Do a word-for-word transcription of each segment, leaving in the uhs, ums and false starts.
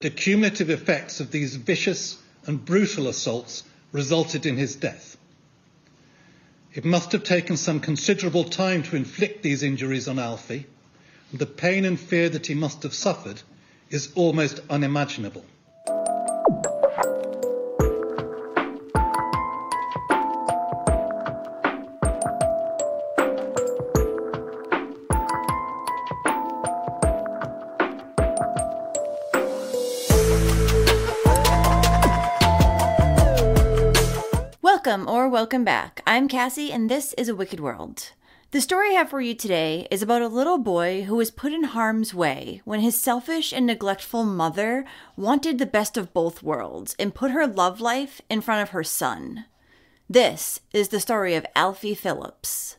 The cumulative effects of these vicious and brutal assaults resulted in his death. It must have taken some considerable time to inflict these injuries on Alfie, and the pain and fear that he must have suffered is almost unimaginable. Welcome or welcome back. I'm Cassie and this is A Wicked World. The story I have for you today is about a little boy who was put in harm's way when his selfish and neglectful mother wanted the best of both worlds and put her love life in front of her son. This is the story of Alfie Phillips.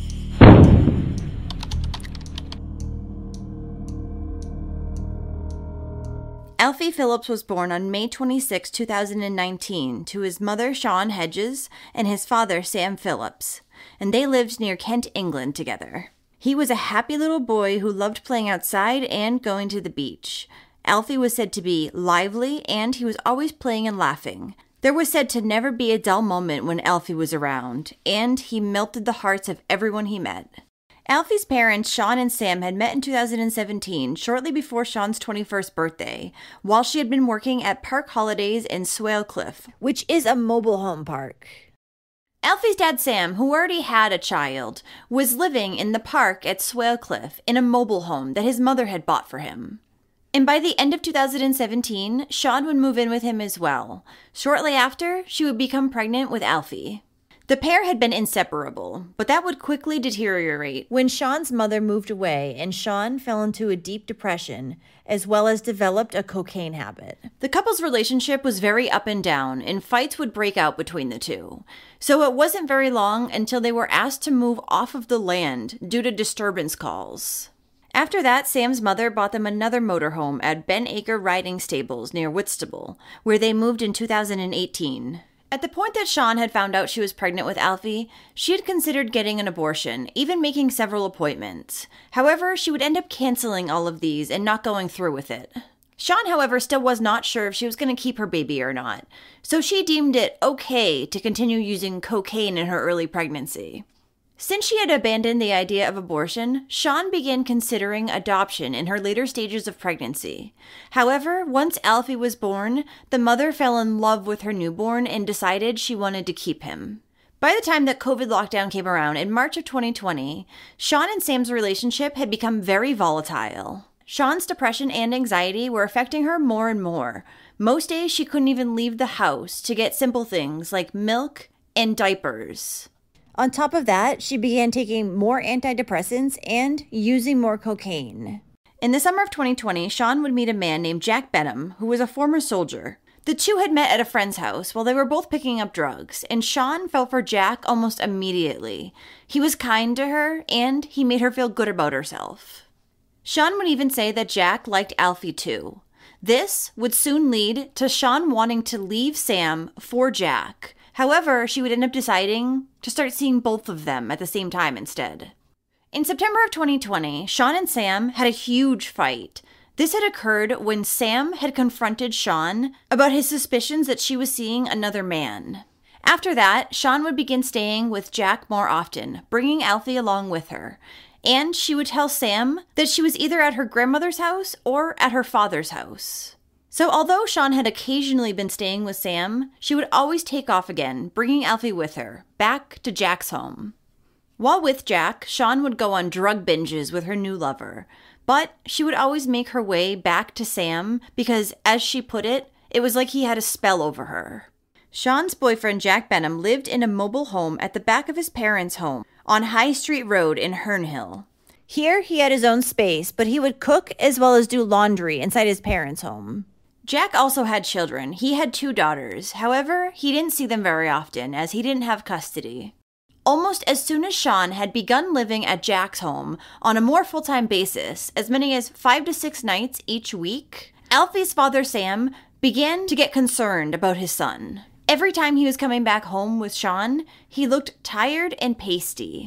Alfie Phillips was born on May twenty-sixth, two thousand nineteen, to his mother, Shawn Hedges, and his father, Sam Phillips, and they lived near Kent, England, together. He was a happy little boy who loved playing outside and going to the beach. Alfie was said to be lively, and he was always playing and laughing. There was said to never be a dull moment when Alfie was around, and he melted the hearts of everyone he met. Alfie's parents, Shawn and Sam, had met in two thousand seventeen, shortly before Shawn's twenty-first birthday, while she had been working at Park Holidays in Swale Cliff, which is a mobile home park. Alfie's dad, Sam, who already had a child, was living in the park at Swale Cliff in a mobile home that his mother had bought for him. And by the end of two thousand seventeen, Shawn would move in with him as well. Shortly after, she would become pregnant with Alfie. The pair had been inseparable, but that would quickly deteriorate when Shawn's mother moved away and Shawn fell into a deep depression, as well as developed a cocaine habit. The couple's relationship was very up and down, and fights would break out between the two. So it wasn't very long until they were asked to move off of the land due to disturbance calls. After that, Sam's mother bought them another motorhome at Ben Acre Riding Stables near Whitstable, where they moved in two thousand eighteen. At the point that Shawn had found out she was pregnant with Alfie, she had considered getting an abortion, even making several appointments. However, she would end up canceling all of these and not going through with it. Shawn, however, still was not sure if she was going to keep her baby or not, so she deemed it okay to continue using cocaine in her early pregnancy. Since she had abandoned the idea of abortion, Shawn began considering adoption in her later stages of pregnancy. However, once Alfie was born, the mother fell in love with her newborn and decided she wanted to keep him. By the time that COVID lockdown came around in March of twenty twenty, Shawn and Sam's relationship had become very volatile. Shawn's depression and anxiety were affecting her more and more. Most days she couldn't even leave the house to get simple things like milk and diapers. On top of that, she began taking more antidepressants and using more cocaine. In the summer of twenty twenty, Shawn would meet a man named Jack Benham, who was a former soldier. The two had met at a friend's house while they were both picking up drugs, and Shawn fell for Jack almost immediately. He was kind to her, and he made her feel good about herself. Shawn would even say that Jack liked Alfie too. This would soon lead to Shawn wanting to leave Sam for Jack. However, she would end up deciding to start seeing both of them at the same time instead. In September of twenty twenty, Shawn and Sam had a huge fight. This had occurred when Sam had confronted Shawn about his suspicions that she was seeing another man. After that, Shawn would begin staying with Jack more often, bringing Alfie along with her. And she would tell Sam that she was either at her grandmother's house or at her father's house. So although Shawn had occasionally been staying with Sam, she would always take off again, bringing Alfie with her, back to Jack's home. While with Jack, Shawn would go on drug binges with her new lover, but she would always make her way back to Sam because, as she put it, it was like he had a spell over her. Shawn's boyfriend, Jack Benham, lived in a mobile home at the back of his parents' home on High Street Road in Hernhill. Here, he had his own space, but he would cook as well as do laundry inside his parents' home. Jack also had children. He had two daughters. However, he didn't see them very often as he didn't have custody. Almost as soon as Shawn had begun living at Jack's home on a more full-time basis, as many as five to six nights each week, Alfie's father, Sam, began to get concerned about his son. Every time he was coming back home with Shawn, he looked tired and pasty.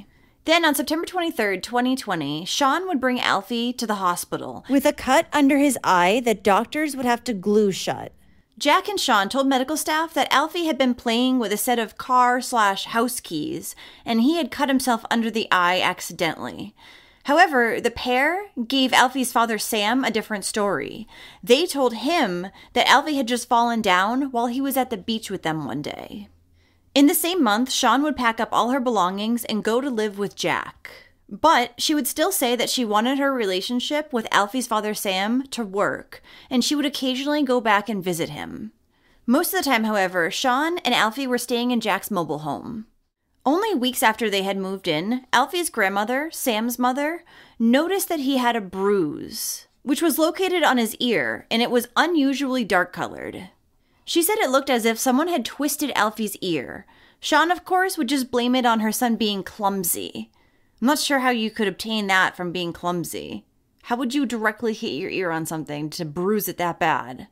Then on September twenty-third, twenty twenty, Sean would bring Alfie to the hospital with a cut under his eye that doctors would have to glue shut. Jack and Sean told medical staff that Alfie had been playing with a set of car slash house keys, and he had cut himself under the eye accidentally. However, the pair gave Alfie's father Sam a different story. They told him that Alfie had just fallen down while he was at the beach with them one day. In the same month, Sean would pack up all her belongings and go to live with Jack. But she would still say that she wanted her relationship with Alfie's father Sam to work, and she would occasionally go back and visit him. Most of the time, however, Sean and Alfie were staying in Jack's mobile home. Only weeks after they had moved in, Alfie's grandmother, Sam's mother, noticed that he had a bruise, which was located on his ear, and it was unusually dark-colored. She said it looked as if someone had twisted Alfie's ear. Sean, of course, would just blame it on her son being clumsy. I'm not sure how you could obtain that from being clumsy. How would you directly hit your ear on something to bruise it that bad?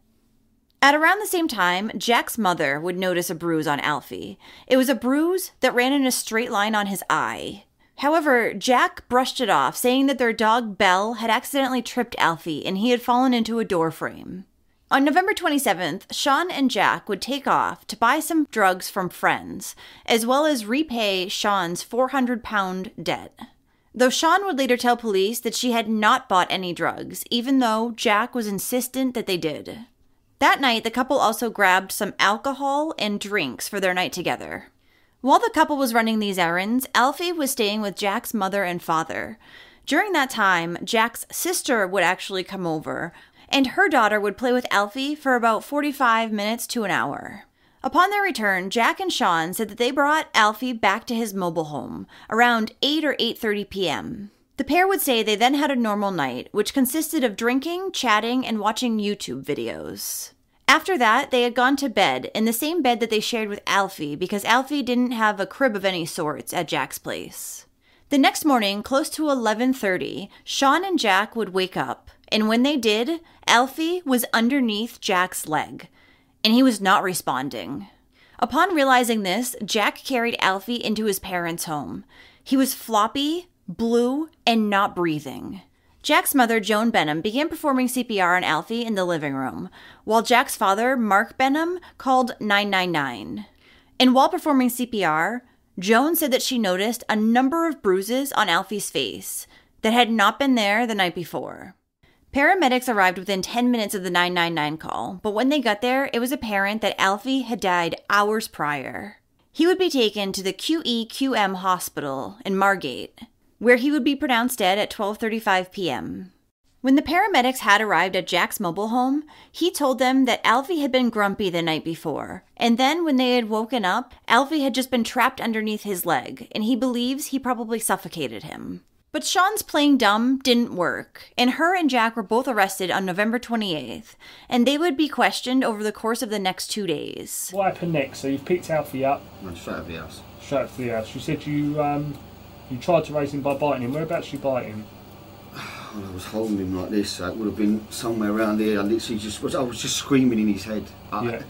At around the same time, Jack's mother would notice a bruise on Alfie. It was a bruise that ran in a straight line on his eye. However, Jack brushed it off, saying that their dog Belle had accidentally tripped Alfie and he had fallen into a door frame. On November twenty-seventh, Sean and Jack would take off to buy some drugs from friends, as well as repay Sean's four hundred pound debt. Though Sean would later tell police that she had not bought any drugs, even though Jack was insistent that they did. That night, the couple also grabbed some alcohol and drinks for their night together. While the couple was running these errands, Alfie was staying with Jack's mother and father. During that time, Jack's sister would actually come over, and her daughter would play with Alfie for about forty-five minutes to an hour. Upon their return, Jack and Sean said that they brought Alfie back to his mobile home around eight or eight thirty p.m. The pair would say they then had a normal night, which consisted of drinking, chatting, and watching YouTube videos. After that, they had gone to bed, in the same bed that they shared with Alfie, because Alfie didn't have a crib of any sorts at Jack's place. The next morning, close to eleven thirty, Sean and Jack would wake up, and when they did, Alfie was underneath Jack's leg, and he was not responding. Upon realizing this, Jack carried Alfie into his parents' home. He was floppy, blue, and not breathing. Jack's mother, Joan Benham, began performing C P R on Alfie in the living room, while Jack's father, Mark Benham, called nine nine nine. And while performing C P R, Joan said that she noticed a number of bruises on Alfie's face that had not been there the night before. Paramedics arrived within ten minutes of the nine nine nine call, but when they got there, it was apparent that Alfie had died hours prior. He would be taken to the Q E Q M hospital in Margate, where he would be pronounced dead at twelve thirty-five p.m. When the paramedics had arrived at Jack's mobile home, he told them that Alfie had been grumpy the night before, and then when they had woken up, Alfie had just been trapped underneath his leg, and he believes he probably suffocated him. But Sean's playing dumb didn't work, and her and Jack were both arrested on November twenty-eighth, and they would be questioned over the course of the next two days. What happened next? So you picked Alfie up? Went straight out of the house. Straight out of the house. You said you um, you tried to raise him by biting him. Whereabouts you bite him? Well, I was holding him like this, so it would have been somewhere around here. I literally just was, I was just screaming in his head. I, Yeah.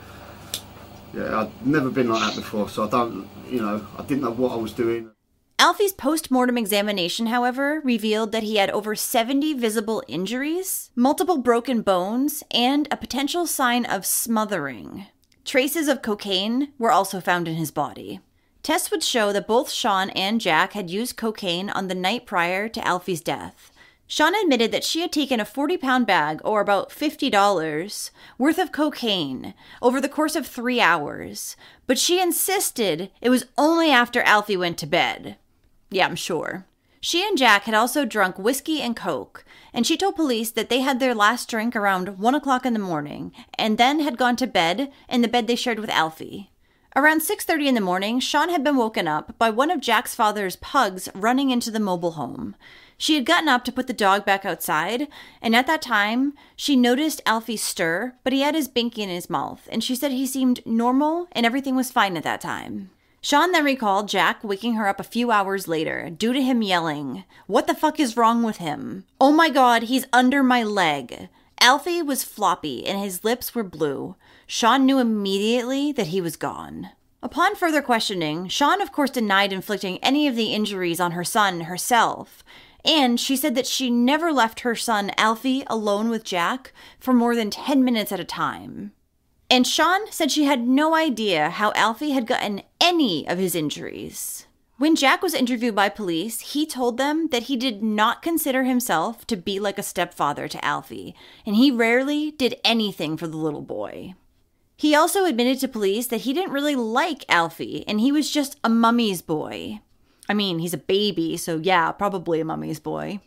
Yeah, I'd never been like that before, so I don't, you know, I didn't know what I was doing. Alfie's post-mortem examination, however, revealed that he had over seventy visible injuries, multiple broken bones, and a potential sign of smothering. Traces of cocaine were also found in his body. Tests would show that both Sean and Jack had used cocaine on the night prior to Alfie's death. Sean admitted that she had taken a forty-pound bag, or about fifty dollars, worth of cocaine over the course of three hours, but she insisted it was only after Alfie went to bed. Yeah, I'm sure. She and Jack had also drunk whiskey and coke, and she told police that they had their last drink around one o'clock in the morning, and then had gone to bed in the bed they shared with Alfie. Around six thirty in the morning, Sean had been woken up by one of Jack's father's pugs running into the mobile home. She had gotten up to put the dog back outside, and at that time, she noticed Alfie stir, but he had his binky in his mouth, and she said he seemed normal and everything was fine at that time. Sean then recalled Jack waking her up a few hours later due to him yelling, "What the fuck is wrong with him? Oh my god, he's under my leg." Alfie was floppy and his lips were blue. Sean knew immediately that he was gone. Upon further questioning, Shawn of course denied inflicting any of the injuries on her son herself, and she said that she never left her son Alfie alone with Jack for more than ten minutes at a time. And Shawn said she had no idea how Alfie had gotten any of his injuries. When Jack was interviewed by police, he told them that he did not consider himself to be like a stepfather to Alfie, and he rarely did anything for the little boy. He also admitted to police that he didn't really like Alfie, and he was just a mummy's boy. I mean, he's a baby, so yeah, probably a mummy's boy.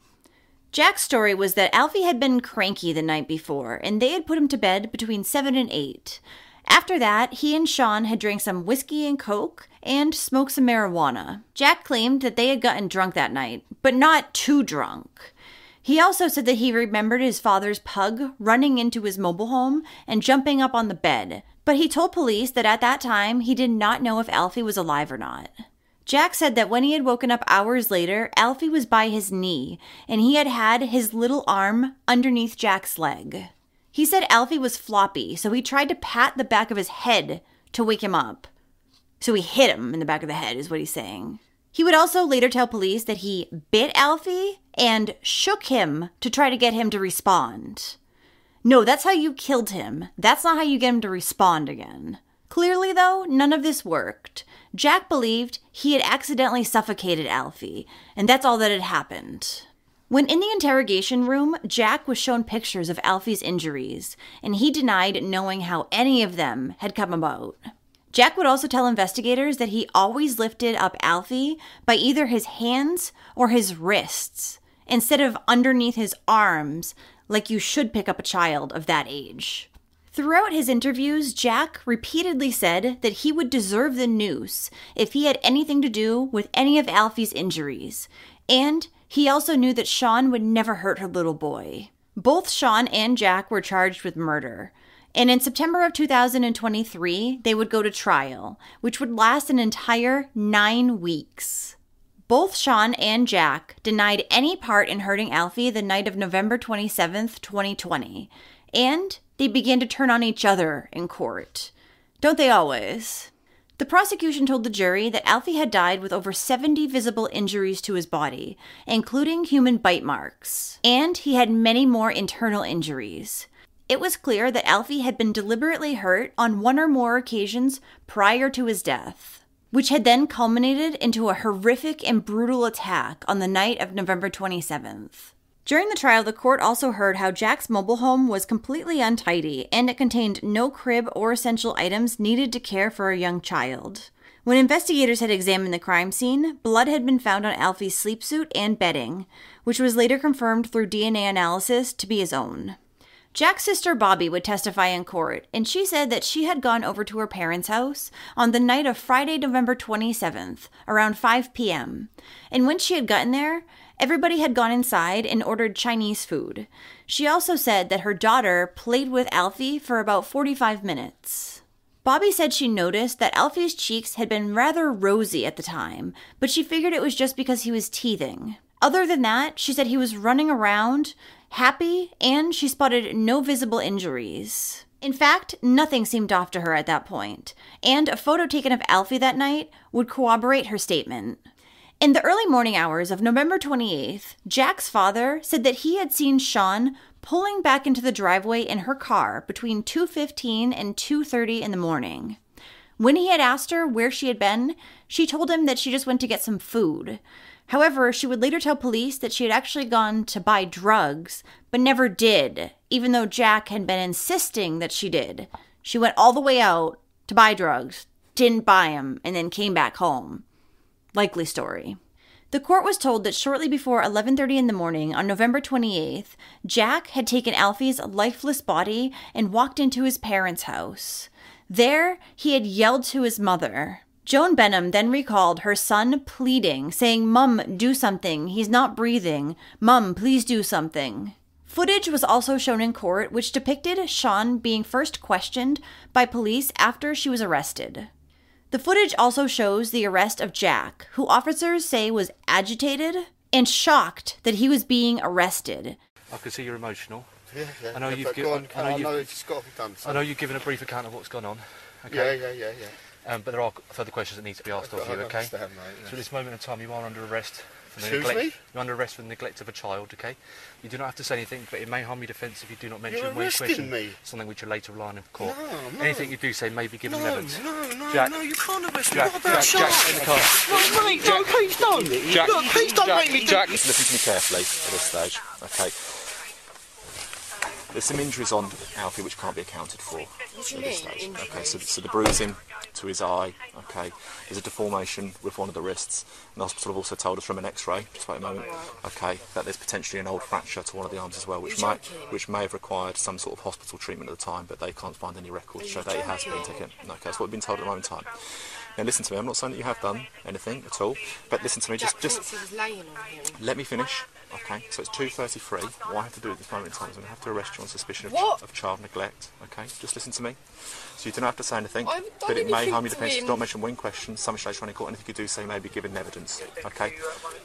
Jack's story was that Alfie had been cranky the night before, and they had put him to bed between seven and eight. After that, he and Shawn had drank some whiskey and coke and smoked some marijuana. Jack claimed that they had gotten drunk that night, but not too drunk. He also said that he remembered his father's pug running into his mobile home and jumping up on the bed, but he told police that at that time he did not know if Alfie was alive or not. Jack said that when he had woken up hours later, Alfie was by his knee, and he had had his little arm underneath Jack's leg. He said Alfie was floppy, so he tried to pat the back of his head to wake him up. So he hit him in the back of the head, is what he's saying. He would also later tell police that he bit Alfie and shook him to try to get him to respond. No, that's how you killed him. That's not how you get him to respond again. Clearly, though, none of this worked. Jack believed he had accidentally suffocated Alfie, and that's all that had happened. When in the interrogation room, Jack was shown pictures of Alfie's injuries, and he denied knowing how any of them had come about. Jack would also tell investigators that he always lifted up Alfie by either his hands or his wrists, instead of underneath his arms, like you should pick up a child of that age. Throughout his interviews, Jack repeatedly said that he would deserve the noose if he had anything to do with any of Alfie's injuries, and he also knew that Shawn would never hurt her little boy. Both Shawn and Jack were charged with murder, and in September of two thousand twenty-three, they would go to trial, which would last an entire nine weeks. Both Shawn and Jack denied any part in hurting Alfie the night of November twenty-seventh, twenty twenty, and they began to turn on each other in court. Don't they always? The prosecution told the jury that Alfie had died with over seventy visible injuries to his body, including human bite marks, and he had many more internal injuries. It was clear that Alfie had been deliberately hurt on one or more occasions prior to his death, which had then culminated into a horrific and brutal attack on the night of November twenty-seventh. During the trial, the court also heard how Jack's mobile home was completely untidy, and it contained no crib or essential items needed to care for a young child. When investigators had examined the crime scene, blood had been found on Alfie's sleepsuit and bedding, which was later confirmed through D N A analysis to be his own. Jack's sister Bobby would testify in court, and she said that she had gone over to her parents' house on the night of Friday, November twenty-seventh, around five p.m., and when she had gotten there, everybody had gone inside and ordered Chinese food. She also said that her daughter played with Alfie for about forty-five minutes. Bobby said she noticed that Alfie's cheeks had been rather rosy at the time, but she figured it was just because he was teething. Other than that, she said he was running around, happy, and she spotted no visible injuries. In fact, nothing seemed off to her at that point, and a photo taken of Alfie that night would corroborate her statement. In the early morning hours of November twenty-eighth, Jack's father said that he had seen Shawn pulling back into the driveway in her car between two fifteen and two thirty in the morning. When he had asked her where she had been, she told him that she just went to get some food. However, she would later tell police that she had actually gone to buy drugs, but never did, even though Jack had been insisting that she did. She went all the way out to buy drugs, didn't buy them, and then came back home. Likely story. The court was told that shortly before eleven thirty in the morning on November twenty-eighth, Jack had taken Alfie's lifeless body and walked into his parents' house. There, he had yelled to his mother. Joan Benham then recalled her son pleading, saying, "Mum, do something. He's not breathing. Mum, please do something." Footage was also shown in court which depicted Shawn being first questioned by police after she was arrested. The footage also shows the arrest of Jack, who officers say was agitated and shocked that he was being arrested. I can see you're emotional. Yeah, yeah. I know yeah, you've given. on, I know, I know you've, it's got to be done. So. I know you've given a brief account of what's gone on. Okay. Yeah, yeah, yeah, yeah. Um, but there are further questions that need to be asked of you, okay? Understand, mate, yeah. So at this moment in time, you are under arrest for the Excuse neglect. me? You're under arrest for the neglect of a child, okay? You do not have to say anything, but it may harm your defence if you do not mention You're when arresting question me. something which will later rely on in court. No, no. Anything you do say may be given No, evidence. no, no, Jack. no, you can't arrest me. Jack, What about Jack, Sean? Jack, in the car. No, mate, no, please don't. Jack, Look, please don't Jack, make me do Jack. this. Listen to me carefully at this stage, okay? There's some injuries on Alfie which can't be accounted for at this stage. Okay, so, so the bruising to his eye, okay, there's a deformation with one of the wrists. And the hospital have also told us from an X-ray, just wait a moment, okay, that there's potentially an old fracture to one of the arms as well, which might, which may have required some sort of hospital treatment at the time, but they can't find any records to show that it has been taken. Okay, that's what we've been told at the moment in time. Now listen to me, I'm not saying that you have done anything at all, but listen to me, just, just let me finish. Okay, so it's two thirty-three. What I have to do at this moment in time is I'm going to have to arrest you on suspicion of, ch of child neglect. Okay, just listen to me. So you don't have to say anything, but it may harm your defence if you don't mention one question, something later on in court, and if you do say, may be given evidence. Okay,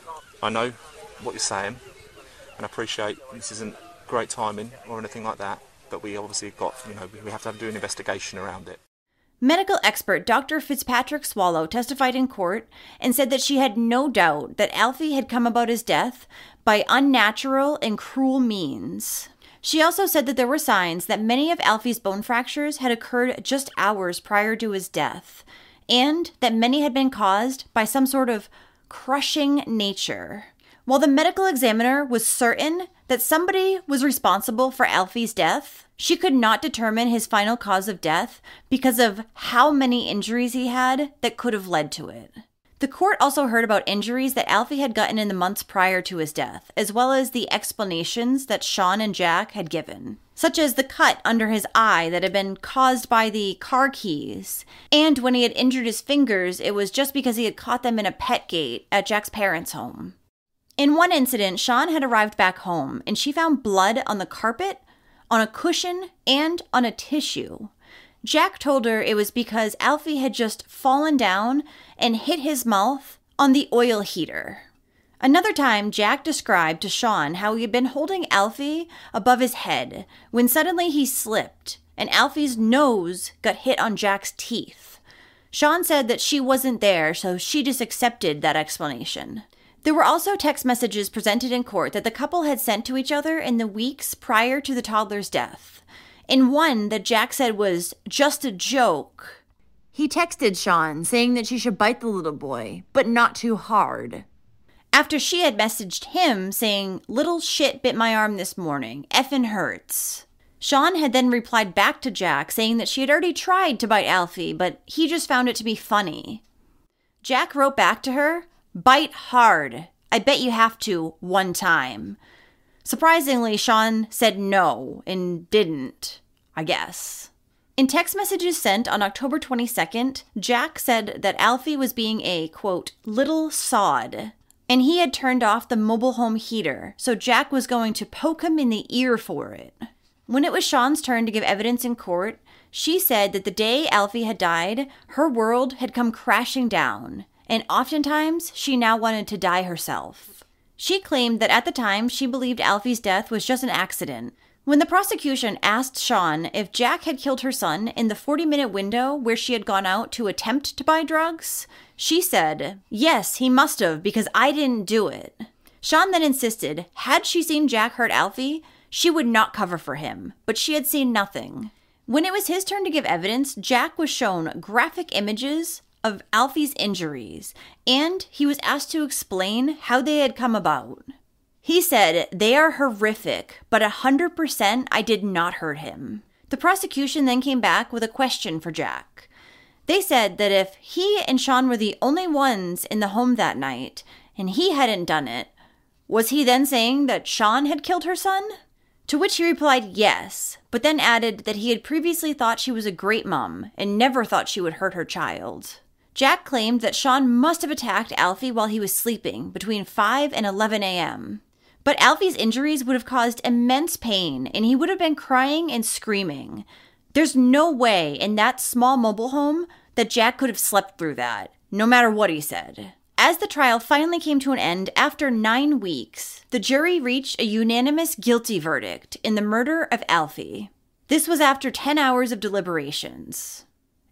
I know what you're saying, and I appreciate this isn't great timing or anything like that, but we obviously got, you know, we have to do an investigation around it. Medical expert Doctor Fitzpatrick Swallow testified in court and said that she had no doubt that Alfie had come about his death by unnatural and cruel means. She also said that there were signs that many of Alfie's bone fractures had occurred just hours prior to his death, and that many had been caused by some sort of crushing nature. While the medical examiner was certain that somebody was responsible for Alfie's death, she could not determine his final cause of death because of how many injuries he had that could have led to it. The court also heard about injuries that Alfie had gotten in the months prior to his death, as well as the explanations that Sean and Jack had given, such as the cut under his eye that had been caused by the car keys, and when he had injured his fingers, it was just because he had caught them in a pet gate at Jack's parents' home. In one incident, Sean had arrived back home, and she found blood on the carpet, on a cushion, and on a tissue. Jack told her it was because Alfie had just fallen down and hit his mouth on the oil heater. Another time, Jack described to Sean how he had been holding Alfie above his head when suddenly he slipped and Alfie's nose got hit on Jack's teeth. Sean said that she wasn't there, so she just accepted that explanation. There were also text messages presented in court that the couple had sent to each other in the weeks prior to the toddler's death. In one that Jack said was just a joke, he texted Sean saying that she should bite the little boy, but not too hard. After she had messaged him saying, "Little shit bit my arm this morning, effing hurts." Sean had then replied back to Jack saying that she had already tried to bite Alfie, but he just found it to be funny. Jack wrote back to her, "Bite hard. I bet you have to one time." Surprisingly, Sean said no and didn't, I guess. In text messages sent on October twenty-second, Jack said that Alfie was being a, quote, little sod, and he had turned off the mobile home heater, so Jack was going to poke him in the ear for it. When it was Sean's turn to give evidence in court, she said that the day Alfie had died, her world had come crashing down, and oftentimes she now wanted to die herself. She claimed that at the time she believed Alfie's death was just an accident. When the prosecution asked Sean if Jack had killed her son in the forty-minute window where she had gone out to attempt to buy drugs, she said, "Yes, he must have, because I didn't do it." Sean then insisted, had she seen Jack hurt Alfie, she would not cover for him, but she had seen nothing. When it was his turn to give evidence, Jack was shown graphic images of Alfie's injuries, and he was asked to explain how they had come about. He said, "They are horrific, but one hundred percent I did not hurt him." The prosecution then came back with a question for Jack. They said that if he and Sean were the only ones in the home that night, and he hadn't done it, was he then saying that Sean had killed her son? To which he replied yes, but then added that he had previously thought she was a great mom and never thought she would hurt her child. Jack claimed that Sean must have attacked Alfie while he was sleeping between five and eleven a.m. But Alfie's injuries would have caused immense pain, and he would have been crying and screaming. There's no way in that small mobile home that Jack could have slept through that, no matter what he said. As the trial finally came to an end after nine weeks, the jury reached a unanimous guilty verdict in the murder of Alfie. This was after ten hours of deliberations.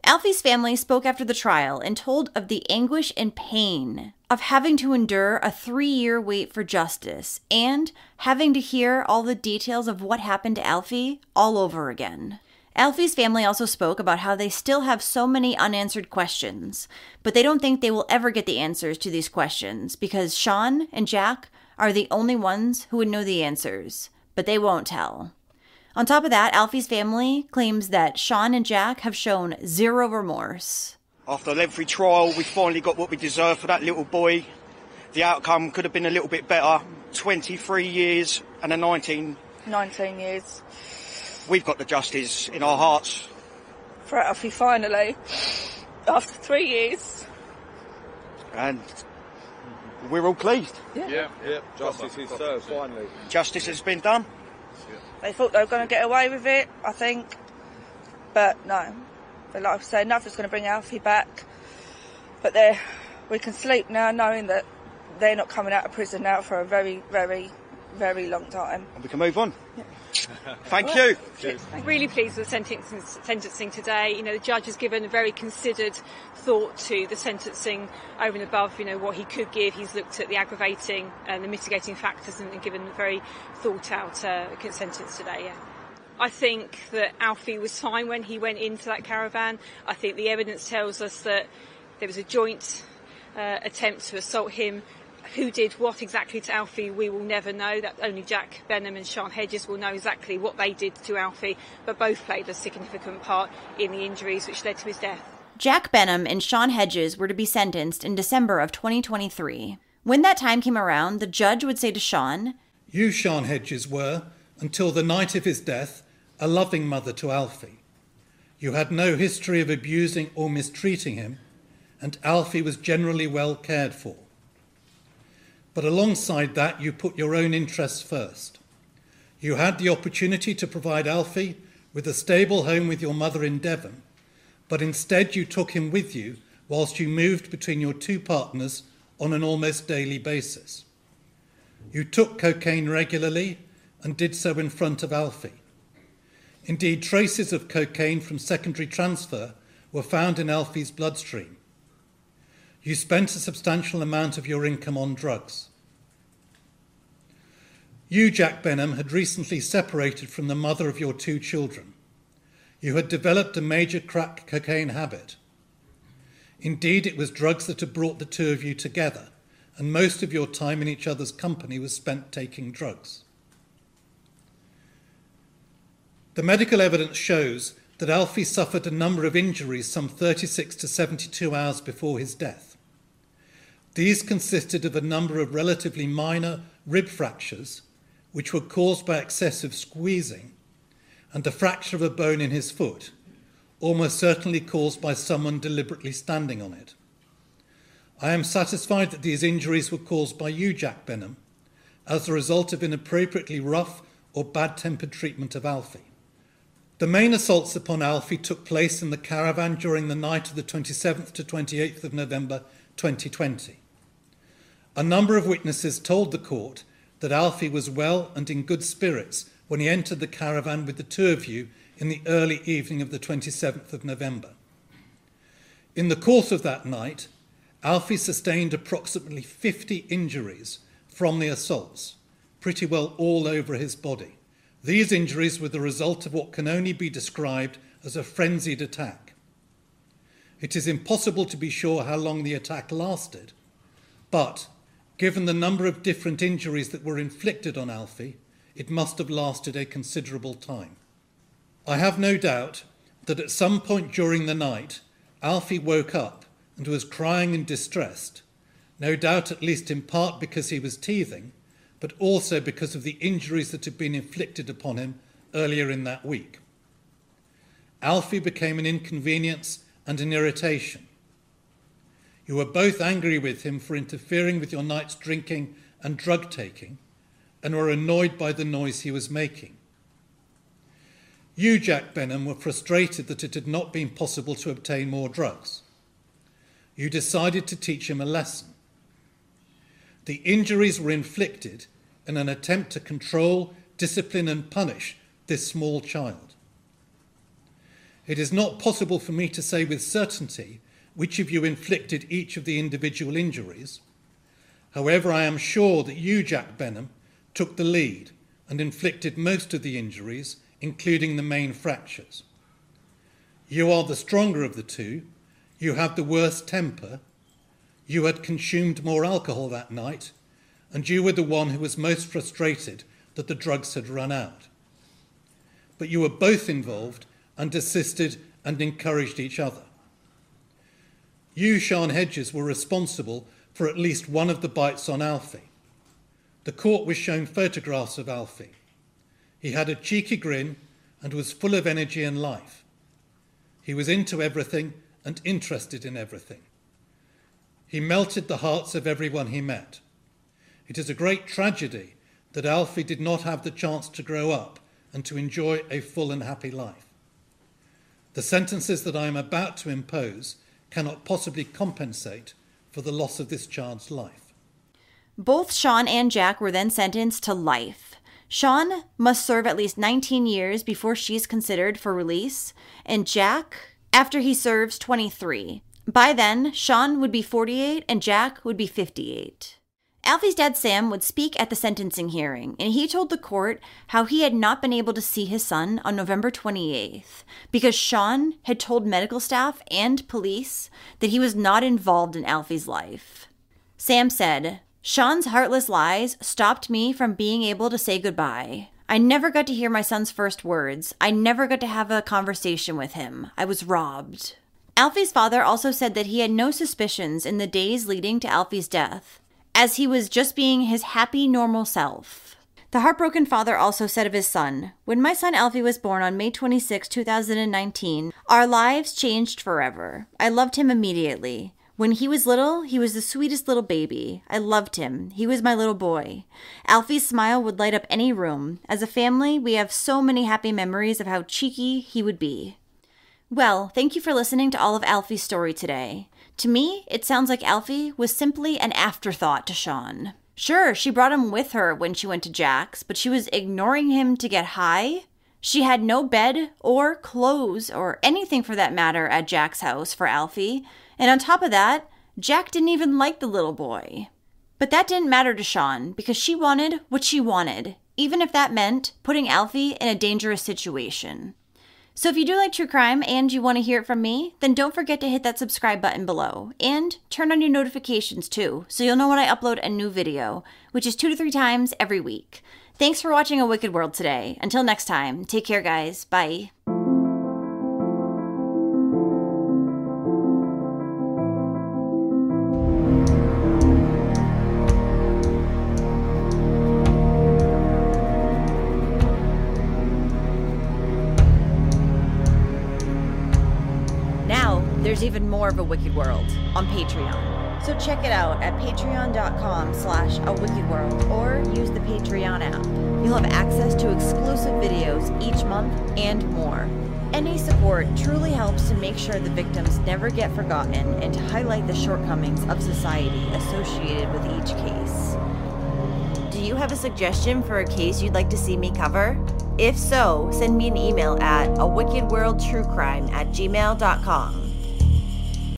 Alfie's family spoke after the trial and told of the anguish and pain of having to endure a three-year wait for justice and having to hear all the details of what happened to Alfie all over again. Alfie's family also spoke about how they still have so many unanswered questions, but they don't think they will ever get the answers to these questions because Sean and Jack are the only ones who would know the answers, but they won't tell. On top of that, Alfie's family claims that Sean and Jack have shown zero remorse. After a lengthy trial, we finally got what we deserved for that little boy. The outcome could have been a little bit better. twenty-three years and a nineteen. nineteen years. We've got the justice in our hearts. For Alfie, finally. After three years. And we're all pleased. Yeah. Yeah, yeah. Justice is served, finally. Justice has been done. They thought they were going to get away with it, I think. But no. But like I say, nothing's going to bring Alfie back. But they're, we can sleep now knowing that they're not coming out of prison now for a very, very, very long time. And we can move on. Yeah. Thank you. I'm really pleased with the sentencing, sentencing today. You know, the judge has given a very considered thought to the sentencing over and above, you know, what he could give. He's looked at the aggravating and the mitigating factors and, and given a very thought out uh, sentence today, yeah. I think that Alfie was fine when he went into that caravan. I think the evidence tells us that there was a joint uh, attempt to assault him. Who did what exactly to Alfie, we will never know. That only Jack Benham and Sean Hedges will know exactly what they did to Alfie, but both played a significant part in the injuries which led to his death. Jack Benham and Sean Hedges were to be sentenced in December of twenty twenty-three. When that time came around, the judge would say to Sean, "You, Sean Hedges, were, until the night of his death, a loving mother to Alfie. You had no history of abusing or mistreating him, and Alfie was generally well cared for. But alongside that, you put your own interests first. You had the opportunity to provide Alfie with a stable home with your mother in Devon, but instead you took him with you whilst you moved between your two partners on an almost daily basis. You took cocaine regularly and did so in front of Alfie. Indeed, traces of cocaine from secondary transfer were found in Alfie's bloodstream. You spent a substantial amount of your income on drugs. You, Jack Benham, had recently separated from the mother of your two children. You had developed a major crack cocaine habit. Indeed, it was drugs that had brought the two of you together, and most of your time in each other's company was spent taking drugs. The medical evidence shows that Alfie suffered a number of injuries some thirty-six to seventy-two hours before his death. These consisted of a number of relatively minor rib fractures, which were caused by excessive squeezing, and a fracture of a bone in his foot, almost certainly caused by someone deliberately standing on it. I am satisfied that these injuries were caused by you, Jack Benham, as a result of inappropriately rough or bad-tempered treatment of Alfie. The main assaults upon Alfie took place in the caravan during the night of the twenty-seventh to twenty-eighth of November twenty twenty. A number of witnesses told the court that Alfie was well and in good spirits when he entered the caravan with the two of you in the early evening of the twenty-seventh of November. In the course of that night, Alfie sustained approximately fifty injuries from the assaults, pretty well all over his body. These injuries were the result of what can only be described as a frenzied attack. It is impossible to be sure how long the attack lasted, but given the number of different injuries that were inflicted on Alfie, it must have lasted a considerable time. I have no doubt that at some point during the night, Alfie woke up and was crying and distressed, no doubt at least in part because he was teething, but also because of the injuries that had been inflicted upon him earlier in that week. Alfie became an inconvenience and an irritation. You were both angry with him for interfering with your night's drinking and drug-taking, and were annoyed by the noise he was making. You, Jack Benham, were frustrated that it had not been possible to obtain more drugs. You decided to teach him a lesson. The injuries were inflicted in an attempt to control, discipline and punish this small child. It is not possible for me to say with certainty which of you inflicted each of the individual injuries. However, I am sure that you, Jack Benham, took the lead and inflicted most of the injuries, including the main fractures. You are the stronger of the two, you have the worse temper, you had consumed more alcohol that night, and you were the one who was most frustrated that the drugs had run out. But you were both involved and assisted and encouraged each other. You, Sian Hedges, were responsible for at least one of the bites on Alfie. The court was shown photographs of Alfie. He had a cheeky grin and was full of energy and life. He was into everything and interested in everything. He melted the hearts of everyone he met. It is a great tragedy that Alfie did not have the chance to grow up and to enjoy a full and happy life. The sentences that I am about to impose cannot possibly compensate for the loss of this child's life. Both Sian and Jack were then sentenced to life. Sian must serve at least nineteen years before she's considered for release, and Jack after he serves twenty-three. By then, Sian would be forty-eight and Jack would be fifty-eight. Alfie's dad, Sam, would speak at the sentencing hearing, and he told the court how he had not been able to see his son on November twenty-eighth because Sian had told medical staff and police that he was not involved in Alfie's life. Sam said, "Sian's heartless lies stopped me from being able to say goodbye. I never got to hear my son's first words. I never got to have a conversation with him. I was robbed." Alfie's father also said that he had no suspicions in the days leading to Alfie's death, as he was just being his happy, normal self. The heartbroken father also said of his son, "When my son Alfie was born on May twenty-sixth, two thousand nineteen, our lives changed forever. I loved him immediately. When he was little, he was the sweetest little baby. I loved him. He was my little boy. Alfie's smile would light up any room. As a family, we have so many happy memories of how cheeky he would be." Well, thank you for listening to all of Alfie's story today. To me, it sounds like Alfie was simply an afterthought to Sian. Sure, she brought him with her when she went to Jack's, but she was ignoring him to get high. She had no bed or clothes or anything for that matter at Jack's house for Alfie. And on top of that, Jack didn't even like the little boy. But that didn't matter to Sian because she wanted what she wanted, even if that meant putting Alfie in a dangerous situation. So if you do like true crime and you want to hear it from me, then don't forget to hit that subscribe button below and turn on your notifications too, so you'll know when I upload a new video, which is two to three times every week. Thanks for watching A Wicked World today. Until next time, take care guys. Bye. There's even more of A Wicked World on Patreon. So check it out at patreon.com slash A Wicked World or use the Patreon app. You'll have access to exclusive videos each month and more. Any support truly helps to make sure the victims never get forgotten and to highlight the shortcomings of society associated with each case. Do you have a suggestion for a case you'd like to see me cover? If so, send me an email at a wicked world true crime at gmail dot com.